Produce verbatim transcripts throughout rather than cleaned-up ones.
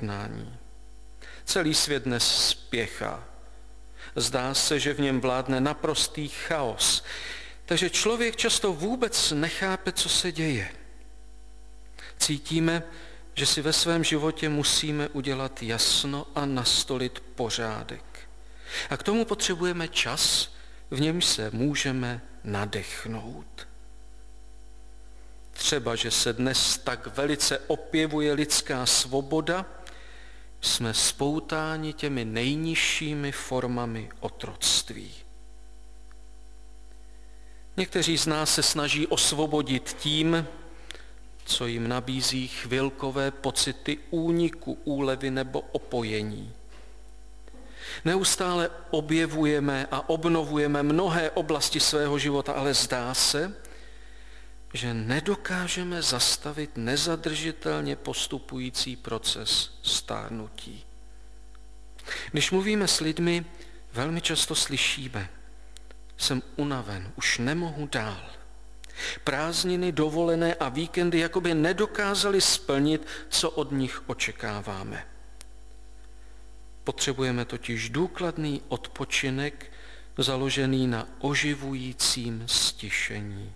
pochutnání. Celý svět dnes spěchá. Zdá se, že v něm vládne naprostý chaos, takže člověk často vůbec nechápe, co se děje. Cítíme, že si ve svém životě musíme udělat jasno a nastolit pořádek. A k tomu potřebujeme čas, v němž se můžeme nadechnout. Třeba, že se dnes tak velice opěvuje lidská svoboda, jsme spoutáni těmi nejnižšími formami otroctví. Někteří z nás se snaží osvobodit tím, co jim nabízí chvilkové pocity úniku, úlevy nebo opojení. Neustále objevujeme a obnovujeme mnohé oblasti svého života, ale zdá se, že nedokážeme zastavit nezadržitelně postupující proces stárnutí. Když mluvíme s lidmi, velmi často slyšíme: jsem unaven, už nemohu dál. Prázdniny, dovolené a víkendy jakoby nedokázali splnit, co od nich očekáváme. Potřebujeme totiž důkladný odpočinek založený na oživujícím stišení.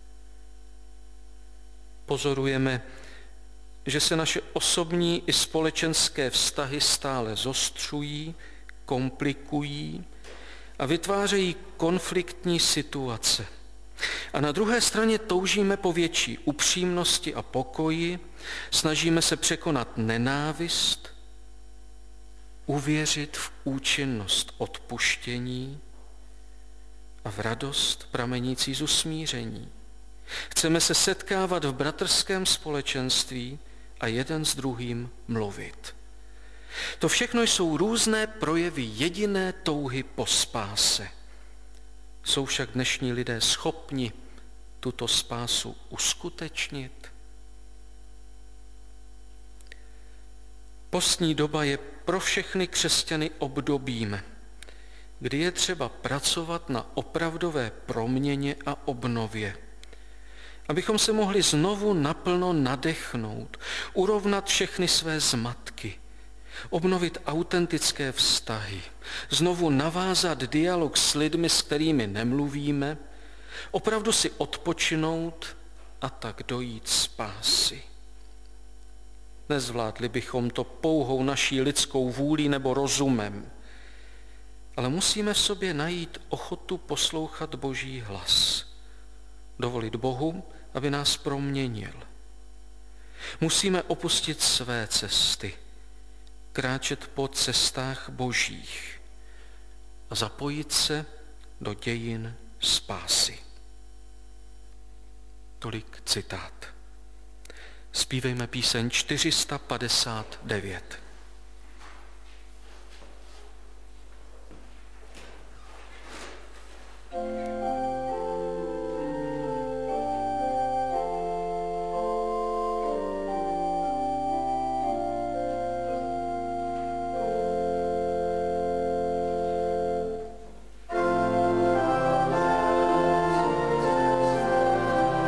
Pozorujeme, že se naše osobní i společenské vztahy stále zostřují, komplikují a vytvářejí konfliktní situace. A na druhé straně toužíme po větší upřímnosti a pokoji, snažíme se překonat nenávist, uvěřit v účinnost odpuštění a v radost pramenící z usmíření. Chceme se setkávat v bratrském společenství a jeden s druhým mluvit. To všechno jsou různé projevy jediné touhy po spáse. Jsou však dnešní lidé schopni tuto spásu uskutečnit? Postní doba je pro všechny křesťany obdobím, kdy je třeba pracovat na opravdové proměně a obnově, abychom se mohli znovu naplno nadechnout, urovnat všechny své zmatky, obnovit autentické vztahy, znovu navázat dialog s lidmi, s kterými nemluvíme, opravdu si odpočinout a tak dojít spásy. Nezvládli bychom to pouhou naší lidskou vůlí nebo rozumem, ale musíme v sobě najít ochotu poslouchat Boží hlas, dovolit Bohu, aby nás proměnil. Musíme opustit své cesty, kráčet po cestách Božích a zapojit se do dějin spásy. Tolik citát. Zpívejme píseň čtyři sta padesát devět.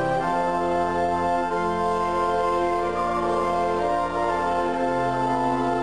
Thank you.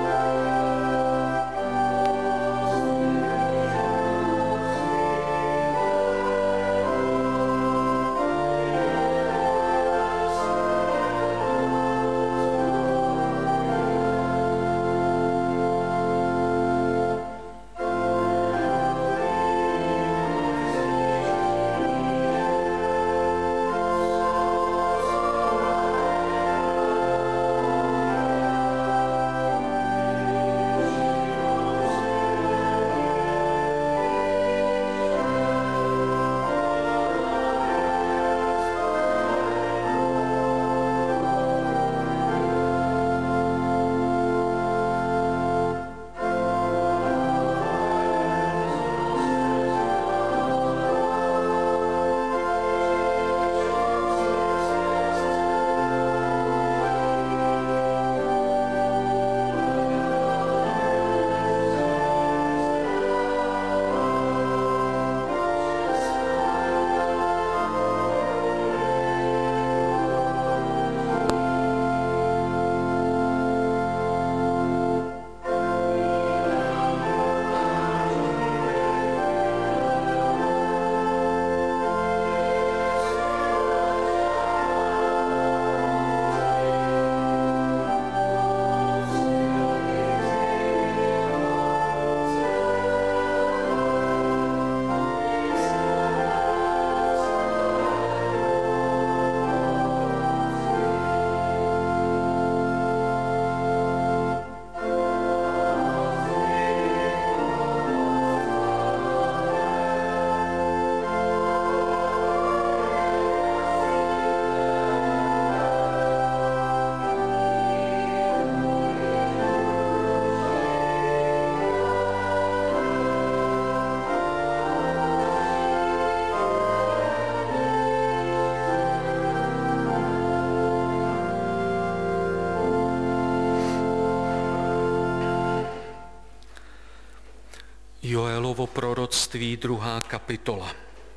Joelovo proroctví, druhá kapitola.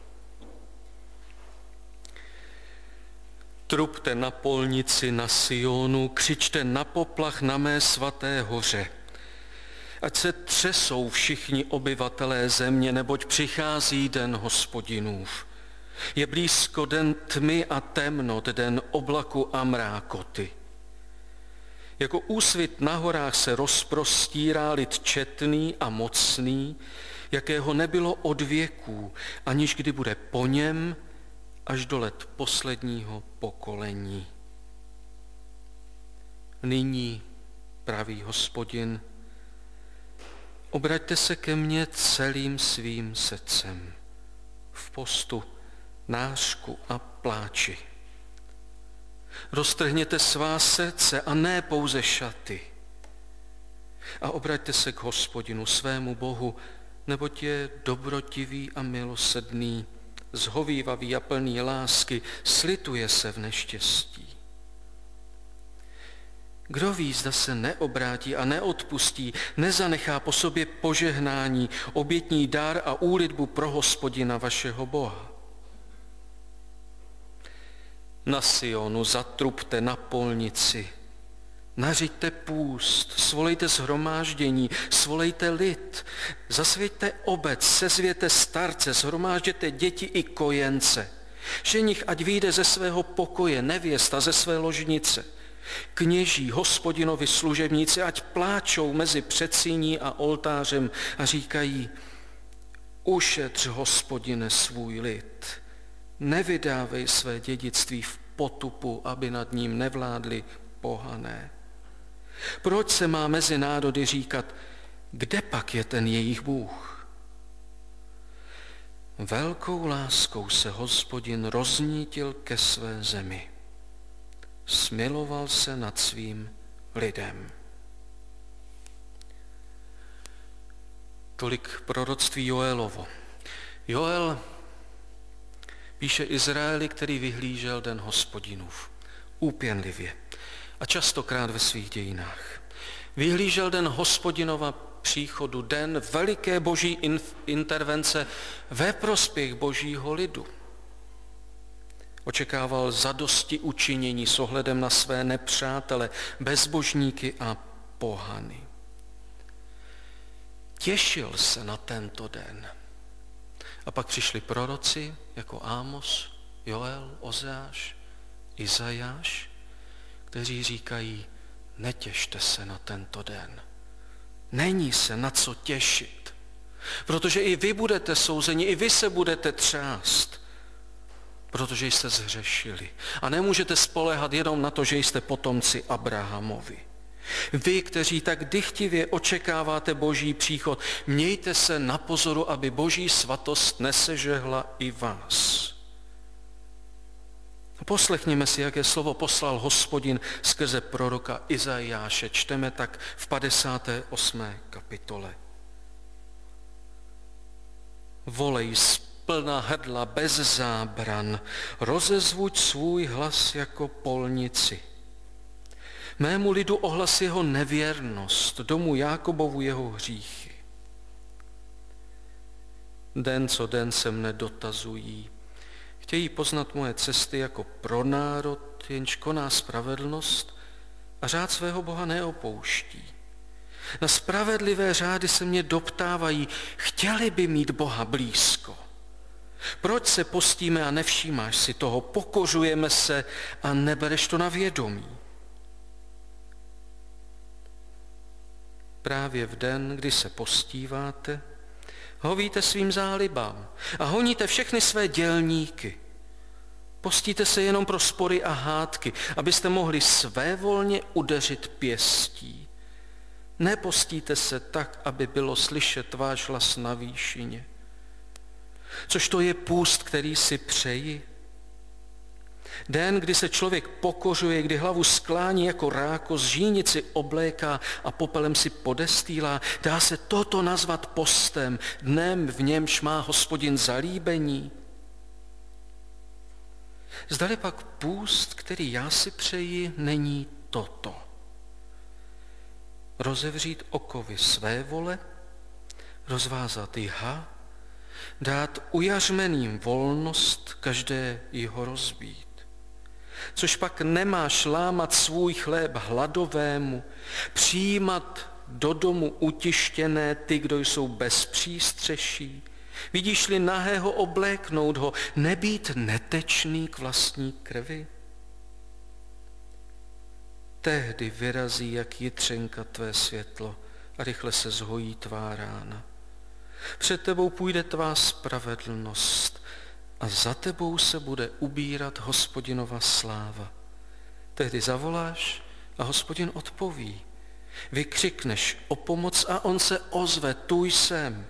Trubte na polnici na Sionu, křičte na poplach na mé svaté hoře. Ať se třesou všichni obyvatelé země, neboť přichází den Hospodinův. Je blízko den tmy a temnot, den oblaku a mrákoty. Jako úsvit na horách se rozprostírá lid četný a mocný, jakého nebylo od věků, aniž kdy bude po něm až do let posledního pokolení. Nyní, pravý Hospodin, obraťte se ke mně celým svým srdcem, v postu, nářku a pláči. Roztrhněte svá srdce a ne pouze šaty. A obraťte se k Hospodinu, svému Bohu, neboť je dobrotivý a milosrdný, zhovívavý a plný lásky, slituje se v neštěstí. Kdo ví, zda se neobrátí a neodpustí, nezanechá po sobě požehnání, obětní dar a úlitbu pro Hospodina vašeho Boha. Na Sionu zatrubte na polnici, nařiďte půst, svolejte shromáždění, svolejte lid, zasvěťte obec, sezvěte starce, shromážděte děti i kojence. Ženich ať vyjde ze svého pokoje, nevěsta ze své ložnice. Kněží, Hospodinovi služebníci, ať pláčou mezi předsíní a oltářem a říkají: ušetř, Hospodine, svůj lid. Nevydávej své dědictví v potupu, aby nad ním nevládli pohané. Proč se má mezi národy říkat, kde pak je ten jejich Bůh? Velkou láskou se Hospodin roznítil ke své zemi. Smiloval se nad svým lidem. Tolik proroctví Joelovo. Joel píše Izraeli, který vyhlížel den Hospodinův úpěnlivě a častokrát ve svých dějinách. Vyhlížel den Hospodinova příchodu, den veliké boží intervence ve prospěch božího lidu. Očekával zadosti učinění s ohledem na své nepřátele, bezbožníky a pohany. Těšil se na tento den. A pak přišli proroci jako Ámos, Joel, Ozeáš, Izajáš, kteří říkají: netěšte se na tento den. Není se na co těšit, protože i vy budete souzeni, i vy se budete třást, protože jste zhřešili. A nemůžete spoléhat jenom na to, že jste potomci Abrahamovi. Vy, kteří tak dychtivě očekáváte boží příchod, mějte se na pozoru, aby boží svatost nesežehla i vás. Poslechněme si, jaké slovo poslal Hospodin skrze proroka Izajáše. Čteme tak v padesáté osmé kapitole. Volej z plna hrdla bez zábran, rozezvuď svůj hlas jako polnici. Mému lidu ohlas jeho nevěrnost, domu Jákobovu jeho hříchy. Den co den se mne dotazují, chtějí poznat moje cesty jako pro národ, jenž koná spravedlnost a řád svého Boha neopouští. Na spravedlivé řády se mě doptávají, chtěli by mít Boha blízko. Proč se postíme a nevšímáš si toho, pokořujeme se a nebereš to na vědomí? Právě v den, kdy se postíváte, hovíte svým zálibám a honíte všechny své dělníky. Postíte se jenom pro spory a hádky, abyste mohli svévolně udeřit pěstí. Nepostíte se tak, aby bylo slyšet váš hlas na výšině. Což to je půst, který si přeji? Den, kdy se člověk pokořuje, kdy hlavu sklání jako rákos, žínici obléká a popelem si podestýlá, dá se toto nazvat postem, dnem, v němž má Hospodin zalíbení? Zdali pak půst, který já si přeji, není toto. Rozevřít okovy své vole, rozvázat jha, dát ujařmeným volnost každé jeho rozbít. Což pak nemáš lámat svůj chléb hladovému, přijímat do domu utištěné ty, kdo jsou bez přístřeší, vidíš-li nahého obléknout ho, nebýt netečný k vlastní krvi? Tehdy vyrazí jak jitřenka tvé světlo a rychle se zhojí tvá rána. Před tebou půjde tvá spravedlnost a za tebou se bude ubírat Hospodinova sláva. Tehdy zavoláš a Hospodin odpoví. Vykřikneš o pomoc a on se ozve, tu jsem.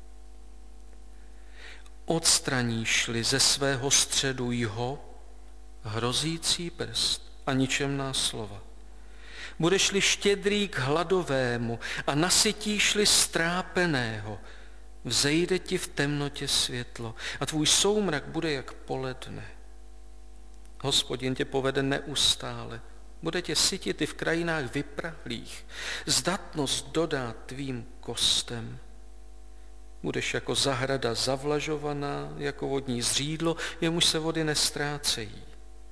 Odstraníš-li ze svého středu jho hrozící prst a ničemná slova. Budeš-li štědrý k hladovému a nasytíš-li strápeného, vzejde ti v temnotě světlo a tvůj soumrak bude jak poledne. Hospodin tě povede neustále, bude tě sytit i v krajinách vyprahlých, zdatnost dodá tvým kostem. Budeš jako zahrada zavlažovaná, jako vodní zřídlo, jemuž se vody nestrácejí.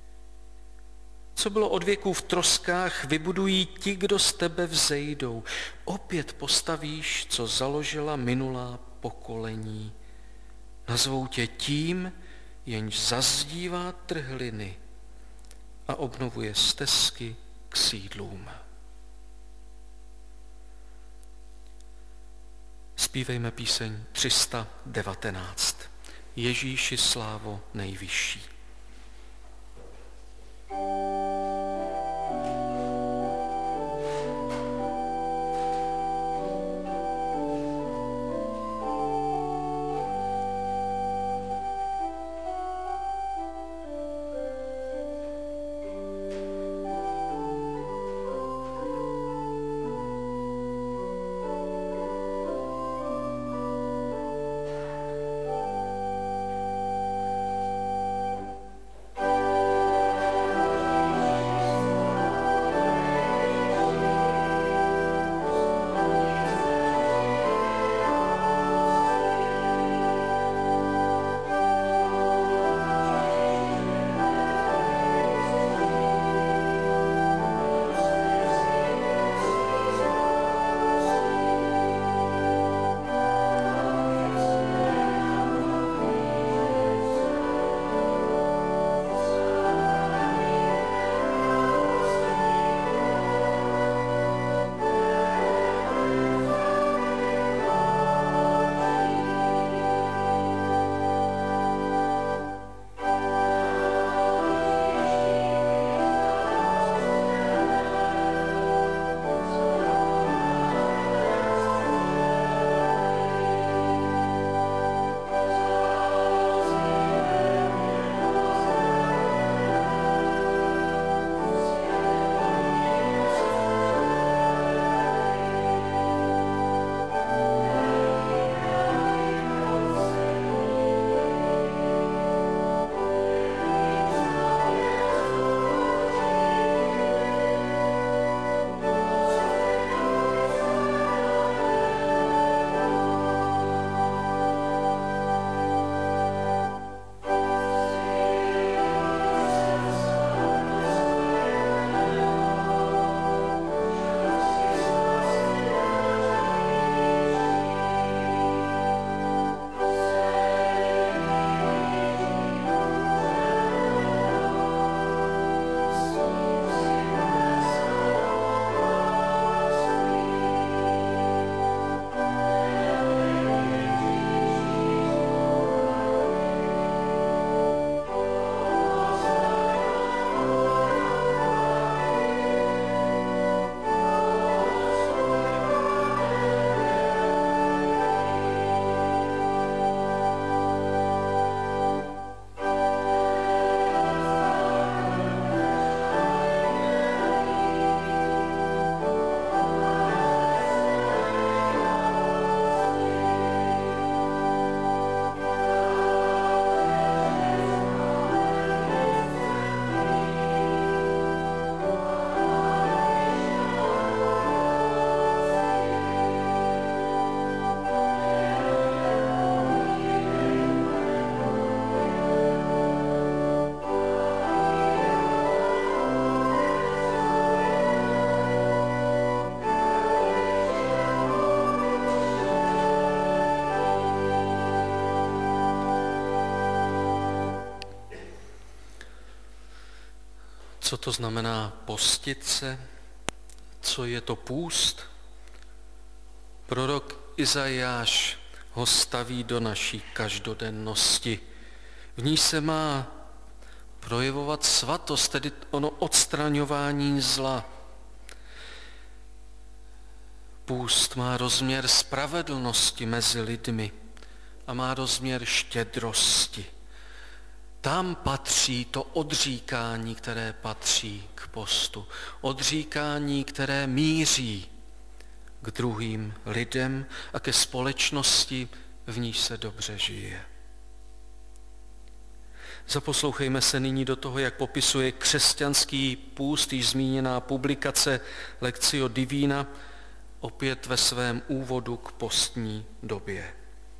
Co bylo od věků v troskách, vybudují ti, kdo z tebe vzejdou. Opět postavíš, co založila minulá pokolení. Nazvou tě tím, jenž zazdívá trhliny a obnovuje stezky k sídlům. Zpívejme píseň tři sta devatenáct. Ježíši slávo nejvyšší. Co to znamená postit se? Co je to půst? Prorok Izajáš ho staví do naší každodennosti. V ní se má projevovat svatost, tedy ono odstraňování zla. Půst má rozměr spravedlnosti mezi lidmi a má rozměr štědrosti. Tam patří to odříkání, které patří k postu. Odříkání, které míří k druhým lidem a ke společnosti, v níž se dobře žije. Zaposlouchejme se nyní do toho, jak popisuje křesťanský půst, již zmíněná publikace Lectio Divina, opět ve svém úvodu k postní době.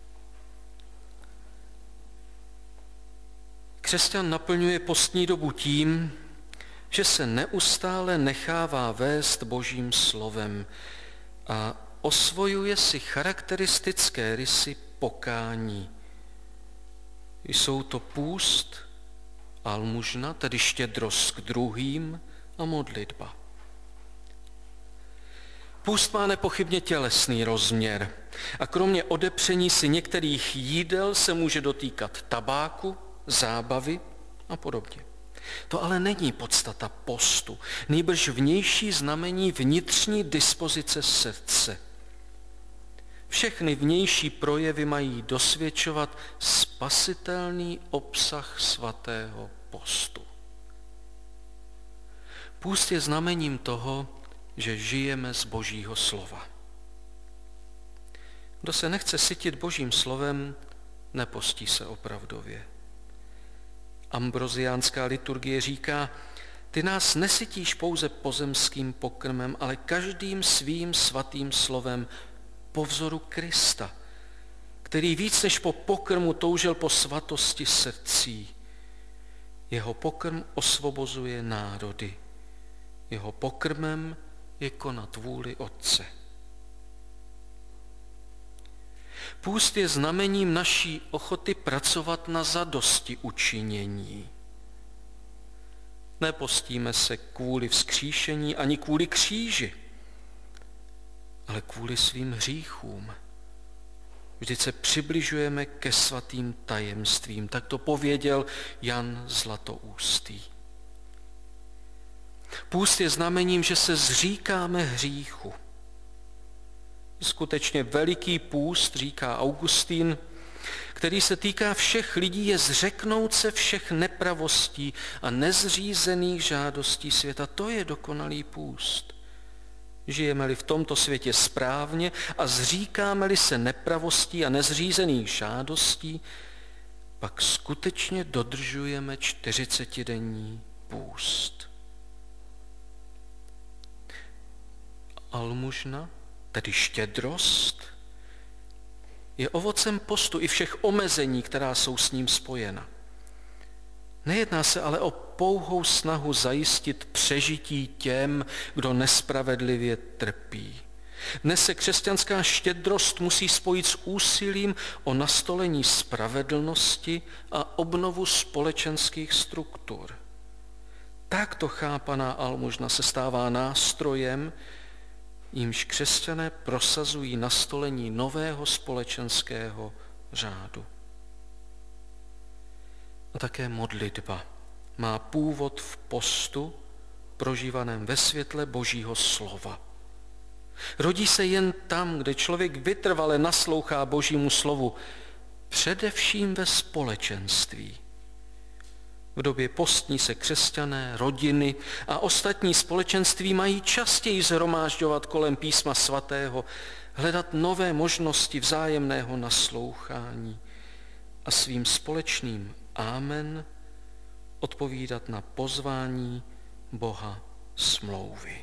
Křesťan naplňuje postní dobu tím, že se neustále nechává vést Božím slovem a osvojuje si charakteristické rysy pokání. Jsou to půst, almužna, tedy štědrost k druhým, a modlitba. Půst má nepochybně tělesný rozměr a kromě odepření si některých jídel se může dotýkat tabáku, zábavy a podobně. To ale není podstata postu, nýbrž vnější znamení vnitřní dispozice srdce. Všechny vnější projevy mají dosvědčovat spasitelný obsah svatého postu. Půst je znamením toho, že žijeme z Božího slova. Kdo se nechce sytit Božím slovem, nepostí se opravdově. Ambroziánská liturgie říká, ty nás nesytíš pouze pozemským pokrmem, ale každým svým svatým slovem po vzoru Krista, který víc než po pokrmu toužil po svatosti srdcí. Jeho pokrm osvobozuje národy. Jeho pokrmem je konat vůli Otce. Půst je znamením naší ochoty pracovat na zadosti učinění. Nepostíme se kvůli vzkříšení ani kvůli kříži, ale kvůli svým hříchům. Vždyť se přibližujeme ke svatým tajemstvím, tak to pověděl Jan Zlatoústý. Půst je znamením, že se zříkáme hříchu. Skutečně veliký půst, říká Augustín, který se týká všech lidí, je zřeknout se všech nepravostí a nezřízených žádostí světa. To je dokonalý půst. Žijeme-li v tomto světě správně a zříkáme-li se nepravostí a nezřízených žádostí, pak skutečně dodržujeme čtyřicetidenní půst. Almužna, tedy štědrost, je ovocem postu i všech omezení, která jsou s ním spojena. Nejedná se ale o pouhou snahu zajistit přežití těm, kdo nespravedlivě trpí. Dnes se křesťanská štědrost musí spojit s úsilím o nastolení spravedlnosti a obnovu společenských struktur. Takto chápaná almužna se stává nástrojem, jímž křesťané prosazují nastolení nového společenského řádu. A také modlitba má původ v postu, prožívaném ve světle Božího slova. Rodí se jen tam, kde člověk vytrvale naslouchá Božímu slovu, především ve společenství. V době postní se křesťané, rodiny a ostatní společenství mají častěji shromážďovat kolem písma svatého, hledat nové možnosti vzájemného naslouchání a svým společným amen odpovídat na pozvání Boha smlouvy.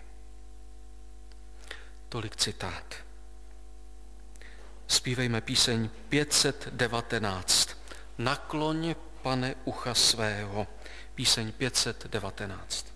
Tolik citát. Zpívejme píseň pět set devatenáct. Nakloň, Pane, ucha svého. Píseň pět set devatenáct.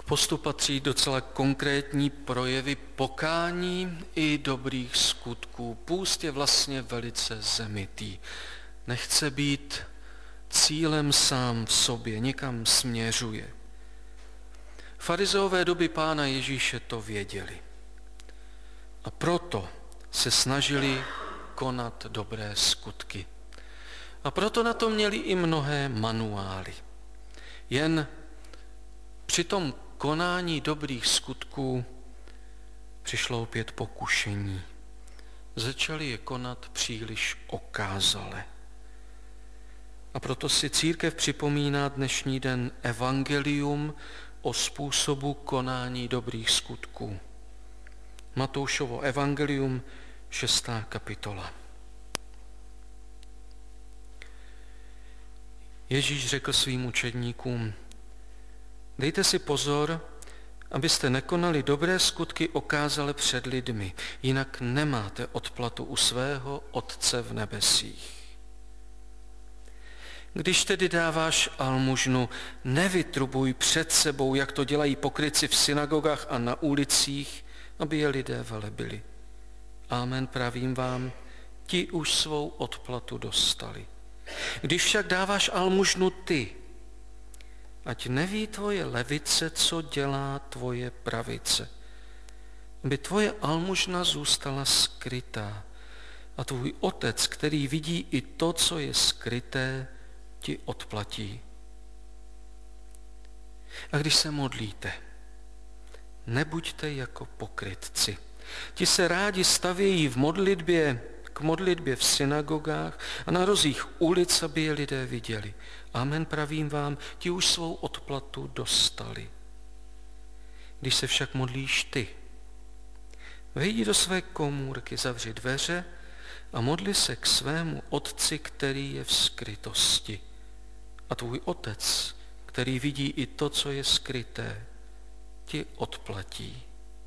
postu patří docela konkrétní projevy pokání i dobrých skutků. Půst je vlastně velice zemitý. Nechce být cílem sám v sobě, někam směřuje. Farizeové doby Pána Ježíše to věděli. A proto se snažili konat dobré skutky. A proto na to měli i mnohé manuály. Jen při tom konání dobrých skutků přišlo opět pokušení. Začali je konat příliš okázale. A proto si církev připomíná dnešní den evangelium o způsobu konání dobrých skutků. Matoušovo evangelium, šestá kapitola. Ježíš řekl svým učedníkům: dejte si pozor, abyste nekonali dobré skutky okázale před lidmi, jinak nemáte odplatu u svého Otce v nebesích. Když tedy dáváš almužnu, nevytrubuj před sebou, jak to dělají pokrytci v synagogách a na ulicích, aby je lidé velebili. Amen, pravím vám, ti už svou odplatu dostali. Když však dáváš almužnu ty, ať neví tvoje levice, co dělá tvoje pravice, aby tvoje almužna zůstala skrytá a tvůj Otec, který vidí i to, co je skryté, ti odplatí. A když se modlíte, nebuďte jako pokrytci. Ti se rádi stavějí v modlitbě, k modlitbě v synagogách a na rozích ulic, aby je lidé viděli. Amen, pravím vám, ti už svou odplatu dostali. Když se však modlíš ty, vejdi do své komůrky, zavři dveře a modli se k svému Otci, který je v skrytosti. A tvůj Otec, který vidí i to, co je skryté, ti odplatí.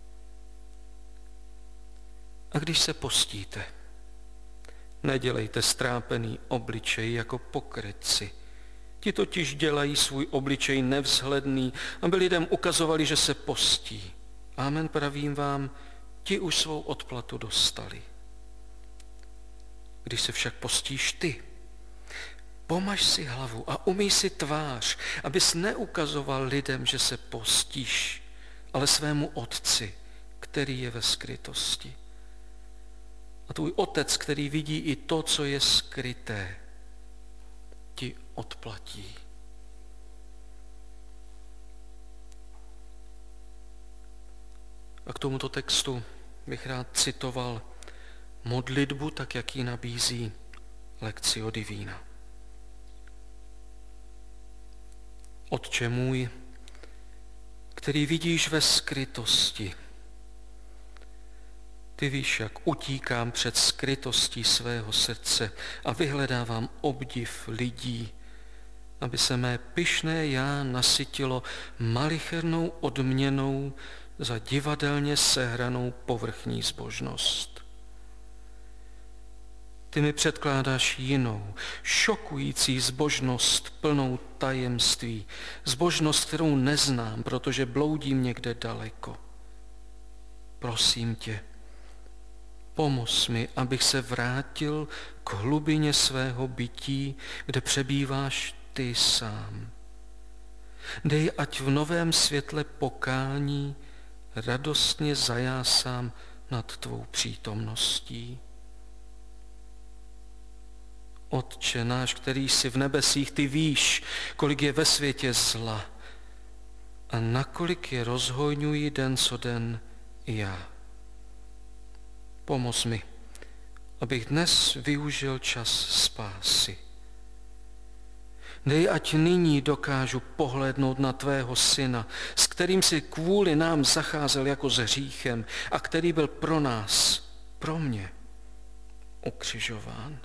A když se postíte, nedělejte strápený obličej jako pokrytci. Ti totiž dělají svůj obličej nevzhledný, aby lidem ukazovali, že se postí. Amen, pravím vám, ti už svou odplatu dostali. Když se však postíš ty, pomaž si hlavu a umyj si tvář, abys neukazoval lidem, že se postíš, ale svému Otci, který je ve skrytosti. A tvůj Otec, který vidí i to, co je skryté, ti odplatí. A k tomuto textu bych rád citoval modlitbu, tak jak ji nabízí Lectio Divina. Otče můj, který vidíš ve skrytosti, ty víš, jak utíkám před skrytostí svého srdce a vyhledávám obdiv lidí, aby se mé pyšné já nasytilo malichernou odměnou za divadelně sehranou povrchní zbožnost. Ty mi předkládáš jinou, šokující zbožnost plnou tajemství, zbožnost, kterou neznám, protože bloudím někde daleko. Prosím tě, pomoz mi, abych se vrátil k hlubině svého bytí, kde přebýváš ty sám. Dej, ať v novém světle pokání radostně zajásám nad tvou přítomností. Otče náš, který jsi v nebesích, ty víš, kolik je ve světě zla a nakolik je rozhojňuji den co den i já. Pomoz mi, abych dnes využil čas spásy. Dej, ať nyní dokážu pohlédnout na tvého syna, s kterým si kvůli nám zacházel jako s hříchem a který byl pro nás, pro mě, ukřižován.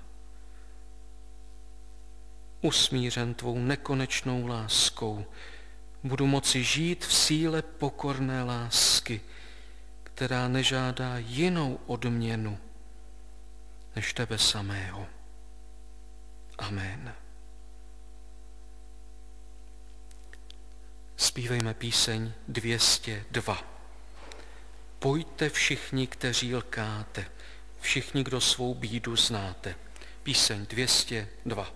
Usmířen tvou nekonečnou láskou, budu moci žít v síle pokorné lásky, která nežádá jinou odměnu než tebe samého. Amen. Zpívejme píseň dvě stě dva. Pojďte všichni, kteří lkáte, všichni, kdo svou bídu znáte. Píseň dvě stě dva.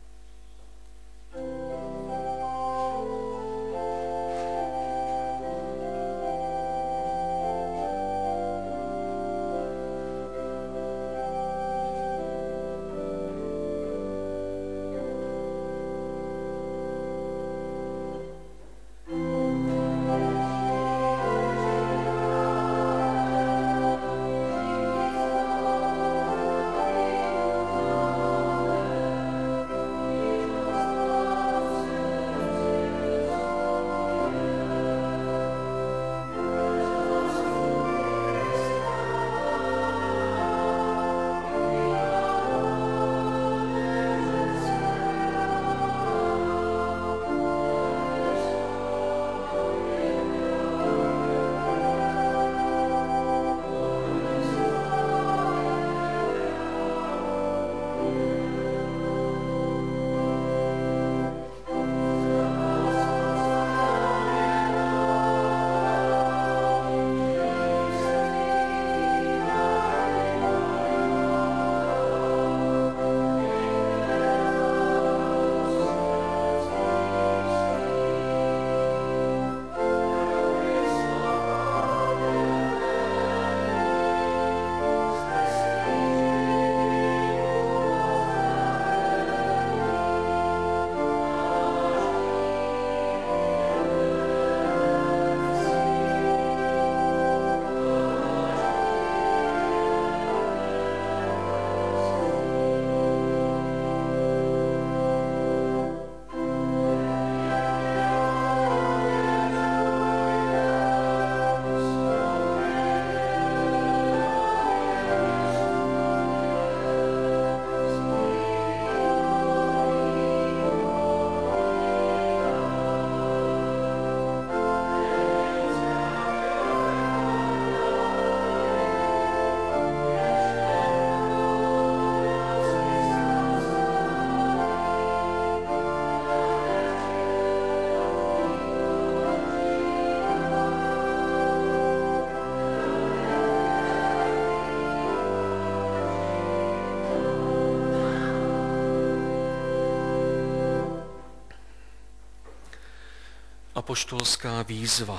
Apoštolská výzva.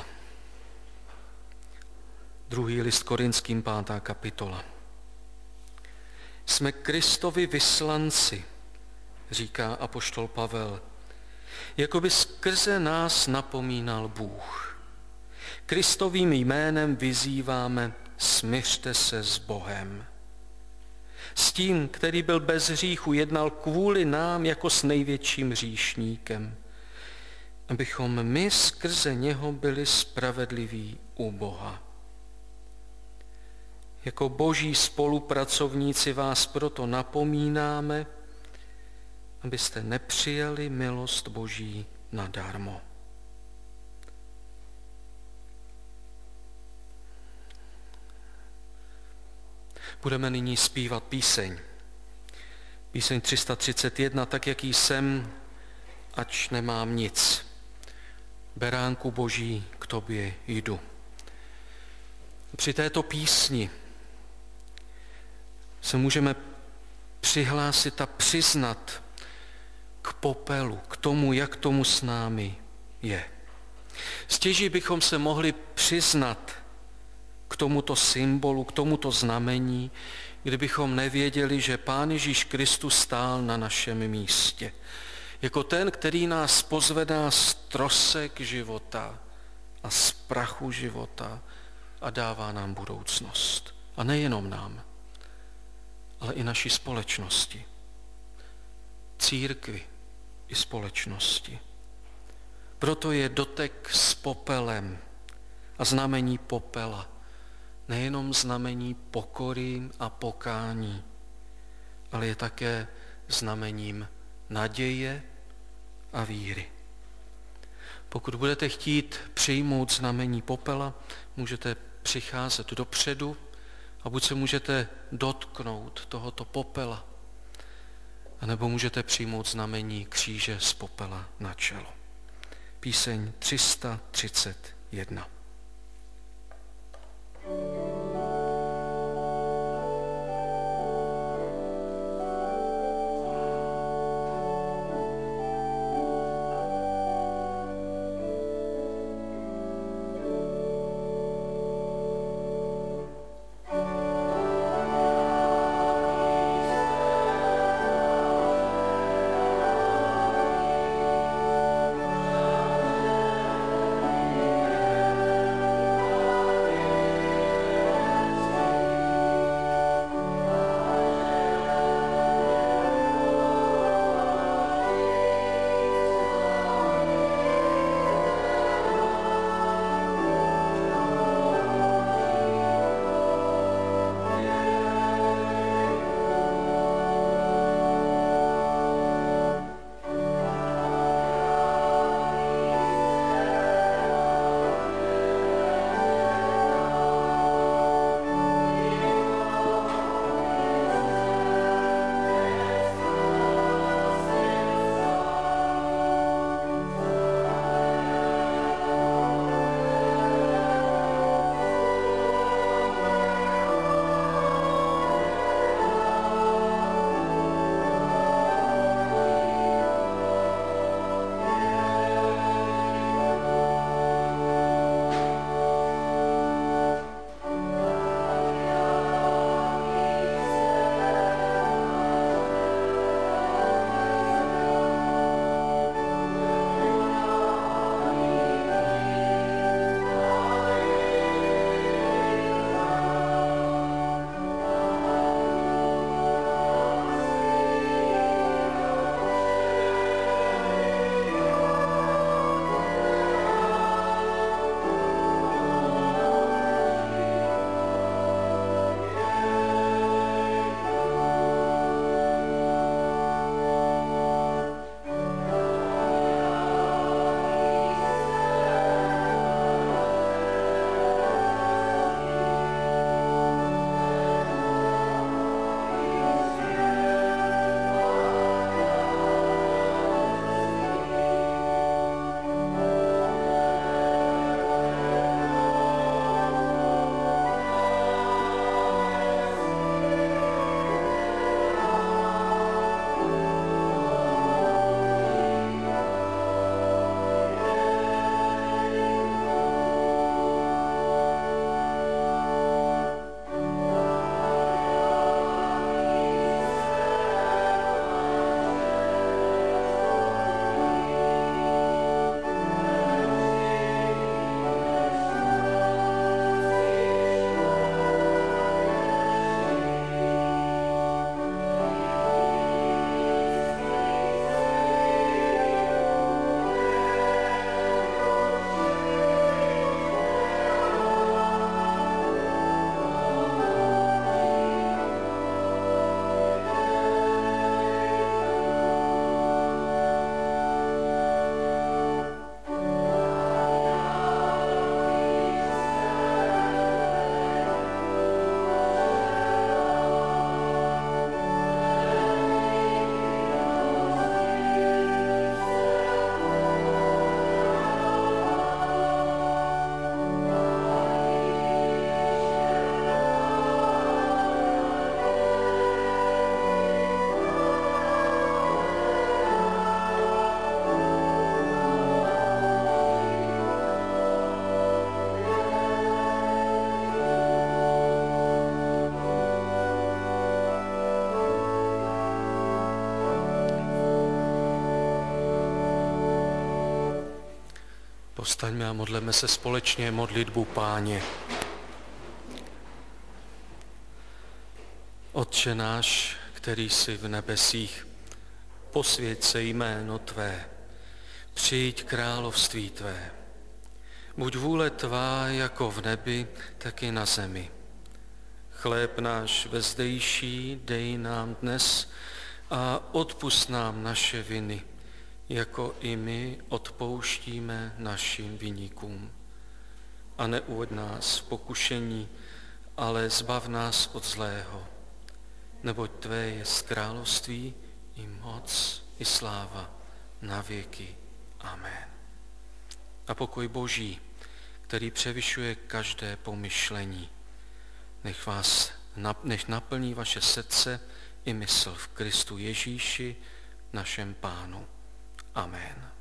Druhý list Korinským, pátá kapitola. Jsme Kristovi vyslanci, říká apoštol Pavel, jako by skrze nás napomínal Bůh. Kristovým jménem vyzýváme, smiřte se s Bohem. S tím, který byl bez hříchu, jednal kvůli nám jako s největším hříšníkem, abychom my skrze něho byli spravedliví u Boha. Jako boží spolupracovníci vás proto napomínáme, abyste nepřijali milost Boží nadarmo. Budeme nyní zpívat píseň. Píseň tři sta třicet jedna, tak jak jsem, ač nemám nic. Beránku Boží, k tobě jdu. Při této písni se můžeme přihlásit a přiznat k popelu, k tomu, jak tomu s námi je. Stěží bychom se mohli přiznat k tomuto symbolu, k tomuto znamení, kdybychom nevěděli, že Pán Ježíš Kristus stál na našem místě. Jako ten, který nás pozvedá z trosek života a z prachu života a dává nám budoucnost. A nejenom nám, ale i naší společnosti, církvi i společnosti. Proto je dotek s popelem a znamení popela nejenom znamení pokory a pokání, ale je také znamením naděje a víry. Pokud budete chtít přijmout znamení popela, můžete přicházet dopředu a buď se můžete dotknout tohoto popela, anebo můžete přijmout znamení kříže z popela na čelo. píseň tři sta třicet jedna. Povstaňme a modleme se společně modlitbu Páně. Otče náš, který jsi v nebesích, posvěť se jméno Tvé, přijď království Tvé. Buď vůle Tvá jako v nebi, tak i na zemi. Chléb náš vezdejší dej nám dnes a odpusť nám naše viny, jako i my odpouštíme našim viníkům. A neuveď nás v pokušení, ale zbav nás od zlého. Neboť Tvé je království i moc i sláva na věky. Amen. a pokoj Boží, který převyšuje každé pomyšlení, nech vás, nech naplní vaše srdce i mysl v Kristu Ježíši, našem Pánu. Amen.